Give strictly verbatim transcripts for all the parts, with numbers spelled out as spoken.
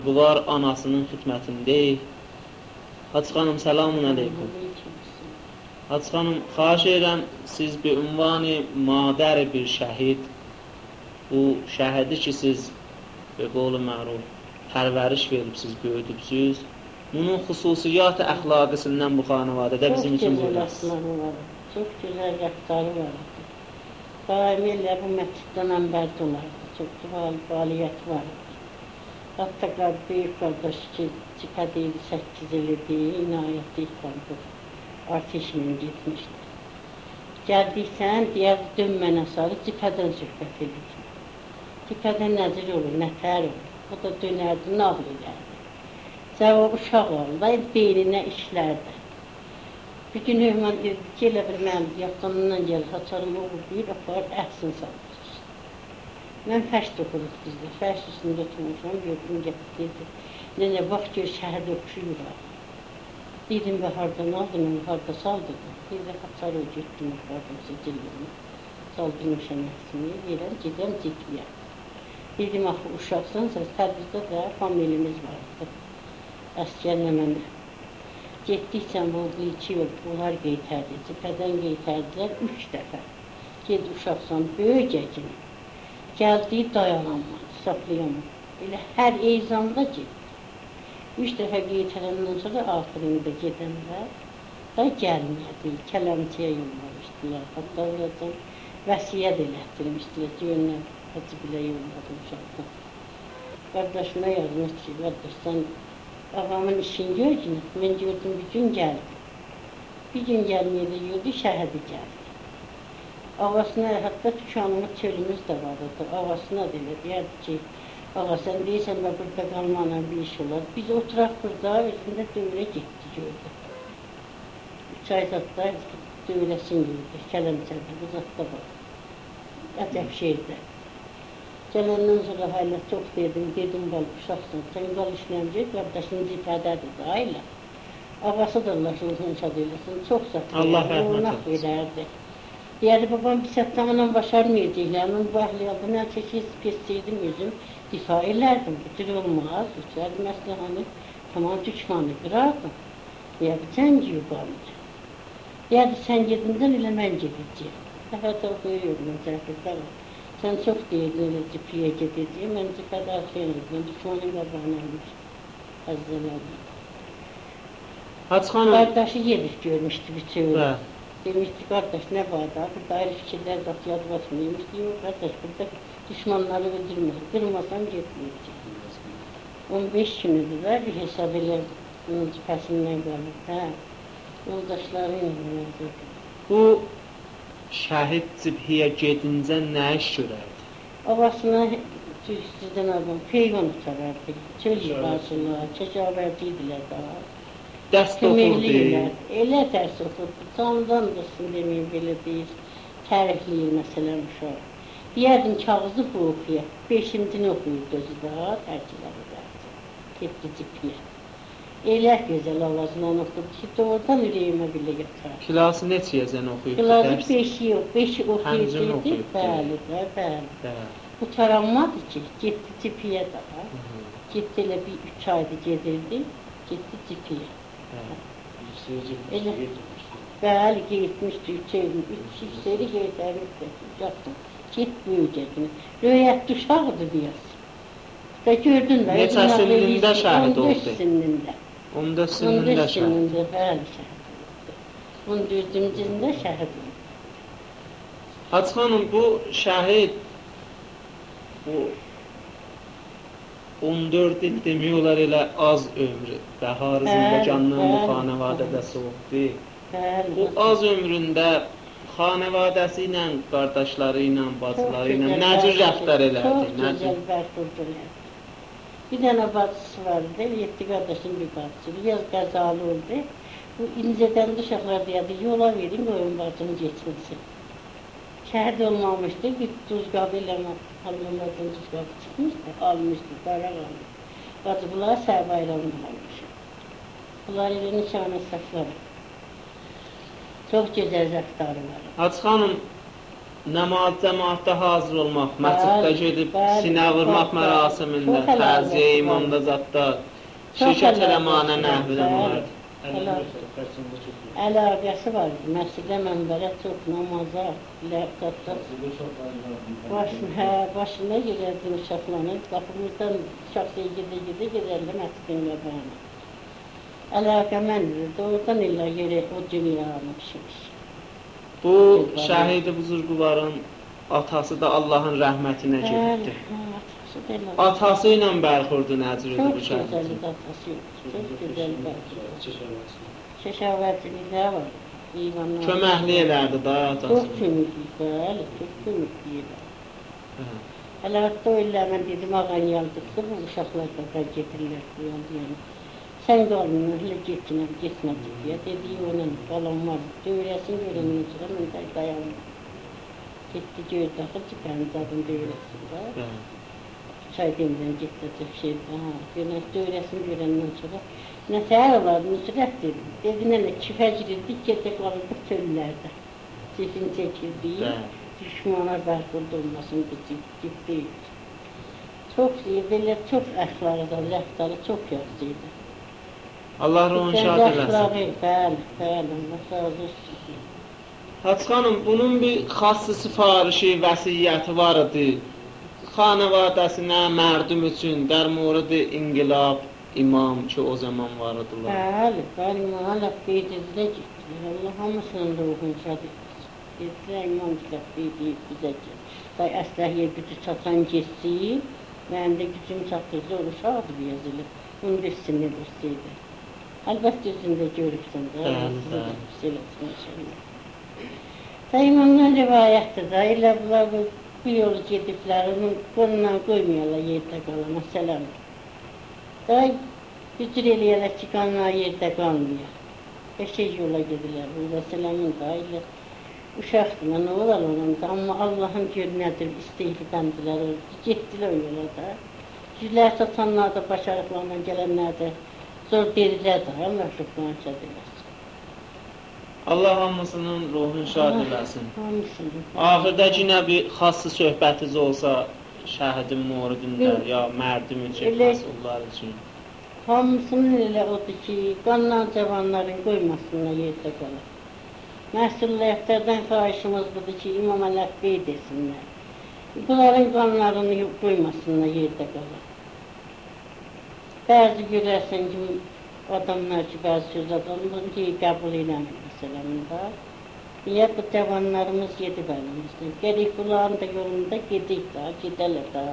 Bunlar anasının xidmətindəyik. Hacı xanım, selamun aleyküm. Hacı xanım, xahiş edirəm, siz bir ünvani madər bir şəhid, bu şəhidi ki, siz və qolu məruf pərvəriş veribsiz, böyüdübsüz, bunun xüsusiyyat-ı əxlaqisindən bu xanavadədə bizim üçün buyurasınız. Çox gözəl əxlaqı var, çox gözəl rəftarı var. Daim elə bu məsciddən əmbərdə olardı, çox güzel fəaliyyət var. Hatta büyük kardeş ki, cipədiydi, səkkiz ilidi, inayətli qaldı. Arteşlə getmişdi. Gəldiksən, deyər, dön mənə sarı, cipədən söhbət edir. Cipədən nəzir olur, nətər olur. O da dönərdi, nağl edərdi. Cavab uşaq oldu, beyninə işlərdi. Bir gün Öhman dedi ki, elə bir mənim yaxınından gəlir, haçarım olur, deyir, apar, əhsin salır. Mən fəşd oxuruq bizdə, fəşd üstündə oturmuşam, gördüm, gətirdi. Nənə, bax gör, şəhəd oxşuyur. Dedim, və hardan aldım, onu harada saldırdım. Bir də haçar o getdim, oxuardım sicillərini. Saldırmışam əhsini, yerəm, gedəm, cikliyəm. Dedim, axı, uşaqsansa, Təbrizdə də familimiz vardı. Əskərlə mənə. Getdikcən bu iki yol, bunlar qeytərdi, cipədən qeytərdilər üç dəfə. Ged uşaqsan, böyücəkini. Gəldi, dayanamadı, saxlayamadı. Elə hər eyzamda getdi. Üç dəfə qeytərəndən sonra axırında gedənlər da gəlmədi, kələmçiyə yollamışdılar. Hatta oradan vəsiyyət elətdirmişdilər ki, önlər Hacı bilə yolladı uşaqdan. Qardaşına yazmış ki, qardaş, sən ağamın işini gördün, mən gördüm, bir gün gəldi. Bir gün gəlməyə də gördü, şəhədi gəldi. Ağasına, hətta tükanımız, çölümüz də vardı. Ağasına deyir, deyərdi ki, ağa sən deyirsən, mən burada qalmanla bir iş olar. Biz oturaq burada, özündə dövrə getdi, gördü. Üç ay zatda dövrəsin gördü, kələmçədə, bu zatda var. Əcəb şeydə. Gələndən sonra hələ çox dedim, dedim, bal, uşaqsın, sən qal işləmcək, qardaşın cipədədir da, ailə. Ağası da Allah şunun şad eləsin, çox zatda, verərdi. Deyəli, babam bir səttamla başarmayacaqlar, mən bu əhliyatı nə çəkib geçseydim özüm, difa elərdim, bitir olmaz, üçərdim əsləhəni, tamam düşmanı qırardım. Deyəli, sən yubanır. Deyəli, sən gedindən elə mən gedəcəyim. Həfət oxuyuyorum, cəhətdə var. Sən çox deyirdin, elə cipiyə gedəcəyim, mən cipədə arxayın edim, düşmanın qabağınaymış, əzzələrdim. Hacı xanım... Qardaşı gedib görmüşdü bir çövrə. Demişdi, qardaş, nə var da, burada ayrı fikirlər qat yad basmıymış, deyir, qardaş, burada düşmanları öldürmür, qırmasam getməyəcək. on beş günüdürlər, bir hesab elər, onun cipəsindən qalır, hə, yoldaşları yanılır. Bu şəhid cibhiyə gedincə nə iş görərdi? Ağasına sizdən adam peyvan uçarardı, çöl yıqarsınlar, kəcavərdi idilər daha. Dəst oxurdu. Elə dərs oxurdu, candan dursun deməyim belə deyir, tərifləyir məsələn uşaq. Deyərdim kağızı bu oxuya, beşimcini oxuyurdu özü daha, tərkiləri dərsi, getdi cipiyə. Elə gözəl ağacından oxurdu ki, doğrudan ürəyimə belə yatar. Kilası neçəyəcən oxuyurdu? Kilası beşi yox, beşi oxuyurdu, bəli, bəli. Utaranmadı ki, getdi cipiyə daha, getdi elə bir üç ayda gedirdi, getdi cipiyə. Elə, bəli, getmişdi, üç evin, üç işləri qeytərmişdi, ucaqdım, get böyücəkini. Röyətli uşaqdır deyəs. Da gördün də, neçə sinində şəhid oldu? on dörd sinində. on dörd sinində şəhid oldu. on dörd sinində, bəli, şəhid oldu. on dördüncündə şəhid oldu. Hacı xanım, bu şəhid, bu on dörd il demək olar elə az ömrü, Bəhar Zindecanlının bu xanavadədə soğukdu. Bu az ömründə xanavadəsi ilə, qardaşları ilə, bacıları ilə nə cür rəftar elədi? Çox gözəl bərxurd elədi. Bir dənə bacısı vardı, yeddi qardaşın bir bacısı, yaz qəzalı oldu. Bu incədən uşaqlar deyədi, yola verin, qoyun bacını geçirsin. Şəhid olmamışdı, bir duz qabı ilə Allahlardan duz qabı çıxmışdı, almışdı, daraq almışdı. Bacı, bunlar səhv bayramını almış. Bunlar elə nişanə saxlarıq. Çox gözəl rəftarı var. Hacı xanım, namaz cəmaatda hazır olmaq, məsciddə gedib sinə vurmaq mərasimində, təziyə imamda zadda, şirkət eləmanə nəhvidən olardı. Əlaqəsi var. Məscidə mənbərə çox namaza, ləqətdə başına, hə, başına girərdi uşaqlanır. Qapımızdan uşaq gedə gedə gedərdi məscidin qabağına. Əlaqə məndirdi. Oradan illa gerək o dünyanı pişmiş. Bu şəhid-i buzurqların atası da Allahın rəhmətinə gedibdi. Atası ilə bərxurdu nəcr idi bu şəhid. Çox gözəl atası, çox gözəl bərxurdu. Şəşavətçiliklər var. Köməkli elərdi da atası. Çox köməkli, bəli, çox köməkli elərdi. Hələ hatta o illər mən dedim, ağan yaldıqda bu uşaqlar qaqa getirirlər bu yaldı. Sən qalmın, elə getsinə, getsinə deyə. Dediyi ona qalan var. Dövrəsin görəndən sonra mən də dayandım. Getdi gördü, axı çıxarın zadın dövrəsində. Çay demdən getdəcək şeydə. Dövrəsini görəndən sonra nəsə hər olardı, Nusrət dedim. Dedi, nənə, kifə girirdik, gedə qalırdıq çöllərdə. Cifin çəkirdik, düşmana bərxurd olmasın, gitdik. Çox deyirdi, çox əxları da, rəftarı çox yaxşıydı. Allah ruhun şad eləsin. Bəli, bəli, Allah razı olsun. Hacı xanım, bunun bir xası sifarişi, vəsiyyəti var idi. Xanavadəsinə, mərdum üçün, dər murad inqilab, imam ki o zaman var idiler. Bəli, bəli, imam qeydizdə getdilər. Allah hamısının ruhun şad eləsin. Getdilər, imam qeydiyib bizə ki, day əsləhiyyə gücü çatan geçsin, mənim də gücüm çatdırdı, o uşaqdır yazılır. Onun üstünə dursaydı. Əlbəttə üzündə görürsən də, Allah sizə eləsin inşallah. Da imamdan rivayətdir da, elə bunlar bu yolu gediblər, onun qonundan qoymuyorlar yerdə qala, məsələn. Da gücür eləyərək ki, qanlar yerdə qalmıyor. Beşək yola gedirlər, bu məsələmin da elə uşaqdır, nə olar onun da, amma Allahın gör nədir, istəyilidəndilər, getdilər o yola da. Yüzlər satanlar da, başarıqlarla gələnlər də, zor deyirlər də, Allah ruhunu şad eləsin. Allah hamısının ruhunu şad eləsin. Hamısının. Ahirdə yenə bir xassı söhbətiniz olsa, şəhidin muridində, ya mərdim üçün, məsullar üçün. Hamısının elə odur ki, qanlan cavanların qoymasınlar yerdə qalır. Məsuliyyətlərdən xahişimiz budur ki, imam ələq qeyd etsinlər. Bunların qanlarını qoymasınlar yerdə qalır. Bəzi görərsən ki, adamlar ki, bəzi söz adamlar ki, qəbul eləmir məsələmində. Niyə bu cavanlarımız gedib əlimizdən? Gerək bunların da yolunda gedik də, gedələr də.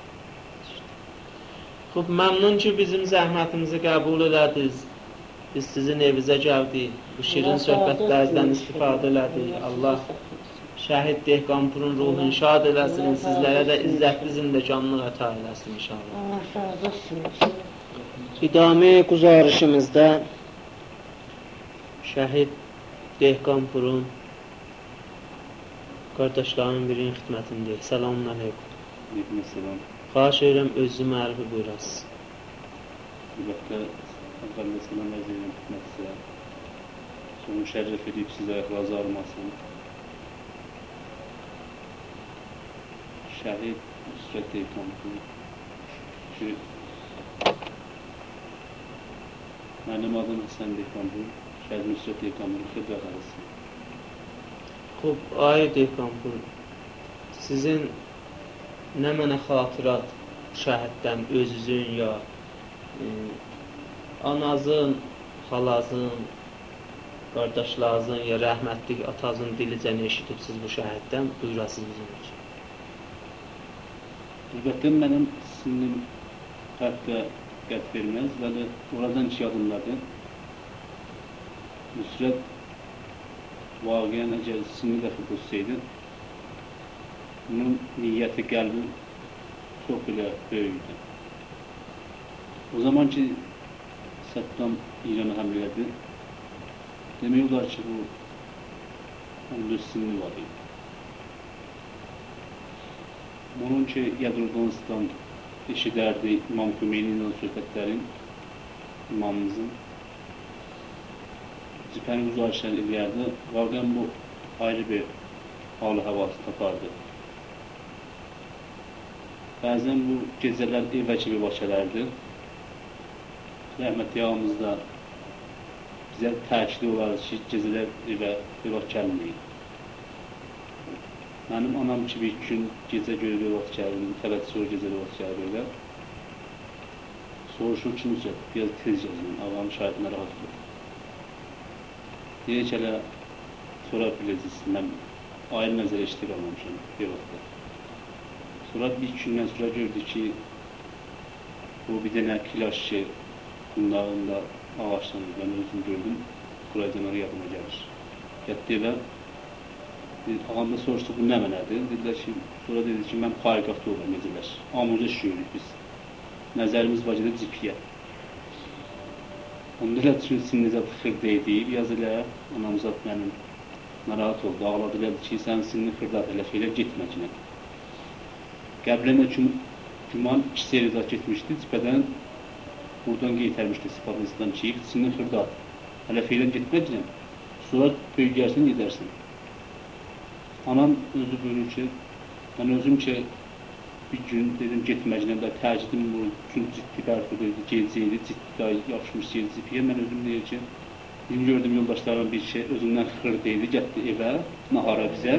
Xub, məmnun ki, bizim zəhmətimizi qəbul elədiniz. Biz sizin evinizə gəldik. Bu şirin söhbətlərdən istifadə elədik. Allah şəhid Dehqanpurun ruhunu şad eləsin. Sizlərə də izzətli zindəkanlıq əta eləsin inşallah. Allah razı olsun. İdame güzarışımızda şəhid Dehqanpurun qardaşlarının birinin xidmətindəyik. Selamun aleykum. Aleyküm selam. Xahiş edirəm, özü mərifi buyurasınız. Əlbəttə, əvvəldə selam əz edirəm xidmət sizə. Sonra şərəf edib sizə razı olmasın. Şəhid Nusrət Dehqanpur ki, mənim adım Həsən Dehqanpur, şəhid Nusrət Dehqanpur xidmət arası. Xub, ay Dehqanpur, sizin nə mənə xatirat şəhiddən özünüzün ya e, anazın, xalazın, qardaşlarınızın ya rəhmətlik atazın dilicən eşidibsiz bu şəhiddən, buyurasınız bizim üçün. Əlbəttə, mənim sinnim hətta qət verməz və də oradan iki adımlardır. Nusrət vaqiən əgər sinni dəxil olsaydı, bunun niyyəti, qəlbi çox belə böyükdür. O zaman ki, Səddam İranı həmlə edirdi, demək olar ki, bu on dörd sinni var idi. Bunun ki, Yadırdanistan eşidərdi İmam Xümeyni'nin söhbətlərin, imamımızın cibhəni uzarışlar eləyərdi. Vaqiən bu ayrı bir halı havası tapardı. Bəzən bu gecələr evə kimi başalardı. Rəhmətli ağamız da bizə təkidi olardı ki, gecələr evə vaxt gəlməyin. Mənim anam kimi iki gün gecə görə vaxt gəlirdim, tələsi sonra gecədə vaxt gəlirdim. Soruşur ki, necə, biraz tez yazın, ağam şahidinə rahat olur. Deyək hələ sonra biləcəksiniz, mən ayrı nəzərə işdir almamışam bir vaxtda. Sonra bir iki gündən sonra gördü ki, bu bir dənə kilaş ki, qundağında ağaçlanır, mən özüm gördüm, Quraycanları yadıma gəlir. Yətdi evə, ağam da soruşdu, bu nə mənədir? Dedilər ki, sonra dedi ki, mən xariqafda olur, necələr, amuza şüyürük biz. Nəzərimiz vacədə cipiyə. Onda elə düşünsün, necə xırda edib, yaz elə, anamızat mənim narahat oldu, ağladı, elədi ki, sən sinni xırdat elə şeylə getməcinə. Qəbləmə güman iki seridat getmişdi, cipədən buradan qeytərmişdi sifadəsindən ki, sinni xırdat, elə şeylə getməcinə, sonra böyügərsin, gedərsin. Anam özü buyurur ki, mən özüm ki, bir gün dedim getməcinə də təcidim bu üçün ciddi bərxudaydı, gecəydi, ciddi də yapışmış gecə cipiyə. Mən özüm deyir ki, bizim gördüm yoldaşlarım bir şey özündən xırdaydı, getdi evə, nahara bizə.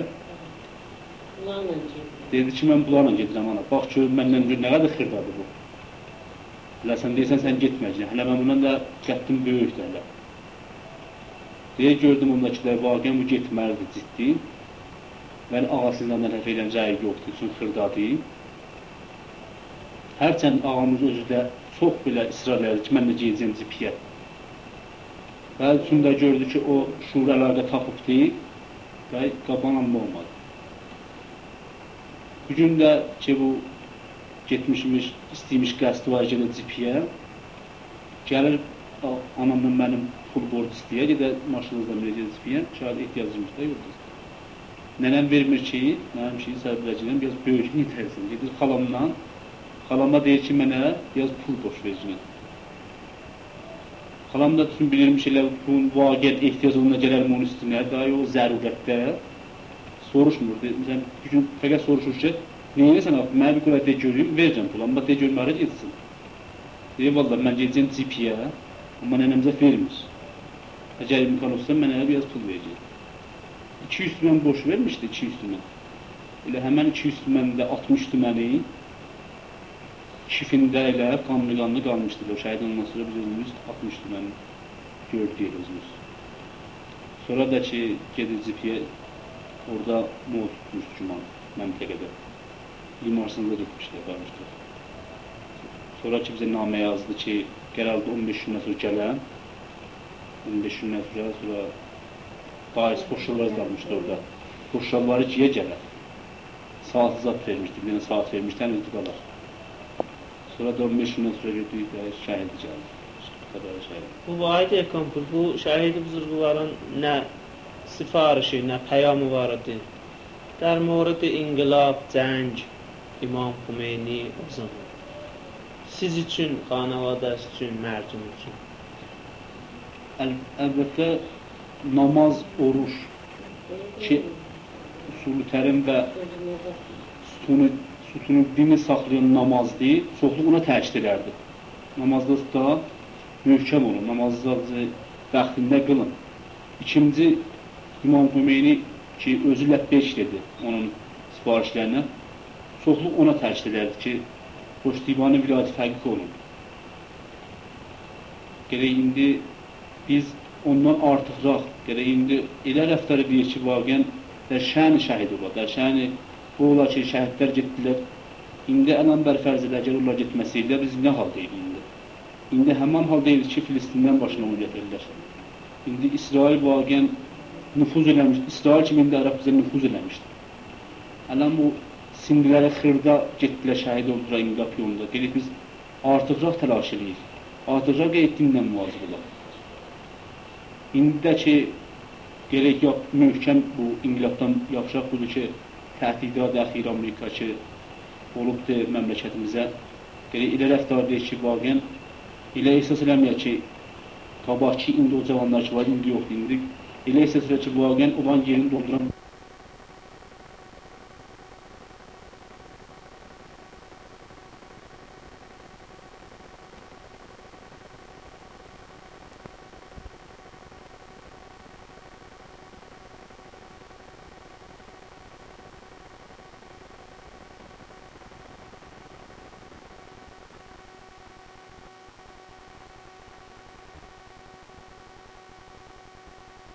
Dedi ki, mən bularla gedirəm ana, bax ki, məndən gör, nə qədər xırdadır bu. Hələ sən deyirsən, sən getməcinə, hələ mən bundan da gətdim böyükdür hələ. Deyə gördüm ondakilər, vaqən bu getməlidir ciddi. Bəli, ağasından da nəfə ilə rəyi yoxdur, üçün xırdadır. Hərçənd ağamız özü də çox belə israr edir ki, mən də geyəcəm cipiyə. Və üçün də gördü ki, o şuur əlaqə tapıb deyib və qabananma olmadı. Bugün də ki, bu getmişmiş, istəymiş qəsdi var gedə cipiyə, gəlir anamdan mənim pul borc istəyə, gedə maşınızdan verəcək cipiyə, şahid ehtiyacımız da yoxdur. Nənəm vermir ki, mənim ki, səbəbəcəyəm, biraz böyükünü itərsin, gedir xalamdan. Xalama deyir ki, mənə biraz pul boş verəcəyəm. Xalam da üçün bilirmiş elə bu vaqət ehtiyac oluna gələrmi onun üstünə, daha o zərurətdə soruşmur. Məsələn, bir gün fəqət soruşur ki, neyinə sən abi, mənə bir qulaq deyək görəyim, verəcəm pul, amma deyək görmə, hara getsin. Deyir, valla, mən gedəcəm cipiyə, amma nənəmizə vermir. Əgər imkan olsa, mənə biraz pul verəcək. iki yüz tümən boş vermişdi, iki yüz tümən. Elə həmən iki yüz tüməndə altmış tüməni şifində elə qanlı-qanlı qalmışdır. O şəhid ondan sonra biz özümüz altmış tüməni gördük özümüz. Sonra da ki, gedir cipiyə, orada mol tutmuş güman, məntəqədə. Limarsında getmişdir, qalmışdır. Sonra ki, bizə namə yazdı ki, gələldi on beş gündən sonra gələn, on beş gündən sonra, sonra Dayısı boşallar qalmışdı orada. Boşalları kiyə gələr? Saatı zat vermişdi, bir dənə saat vermişdi, həm özü qalar. Sonra da on beş gündən sonra gördük və şəhidi gəldi. Bu Vahid Erkampur, bu şəhidi buzurguların nə sifarişi, nə pəyamı var idi? در مورد انقلاب، جنگ، İmam Xümeyni o zaman. Siz üçün, xanavadəs üçün, mərcum üçün. Əlbəttə, namaz, oruç ki, usulü tərim və sütunu, sütunu dini saxlayan namazdır, çoxluq ona təkid edərdi. Namazda da möhkəm olun, namazda vaxtində qılın. İkinci, İmam Xümeyni ki, özü ləbbeyk dedi onun sifarişlərinə, çoxluq ona təkid edərdi ki, xoş divanı vilayəti fəqiq olun. Gələk indi biz ondan artıqraq, gələk indi elə rəftar edir ki, vaqən der şəni şəhid olar, der şəni bu olar ki, şəhidlər getdilər. İndi ələn bər fərz edər, gəl onlar getməsiylə biz nə hal deyil indi? İndi həman hal deyil ki, Filistindən başına onu gətirirlər. İndi İsrail vaqən nüfuz eləmişdir. İsrail kimi indi Ərəb bizə nüfuz eləmişdir. Ələn bu sindilərə xırda getdilər, şəhid oldular inqilab yolunda. Gələk biz artıqraq təlaş edirik. Artıqraq etdimlə müvazib olaq. İndi də ki, gerək yox, möhkəm bu inqilabdan yapışaq budur ki, təhdidat əxir Amerika ki, olubdur məmləkətimizə. Gerək elə rəftar deyək ki, vaqən, elə əsas eləməyək ki, qabaq ki, indi o cavanlar ki var, indi yoxdur, indi. Elə əsas eləməyək ki, vaqən olan yerini dolduran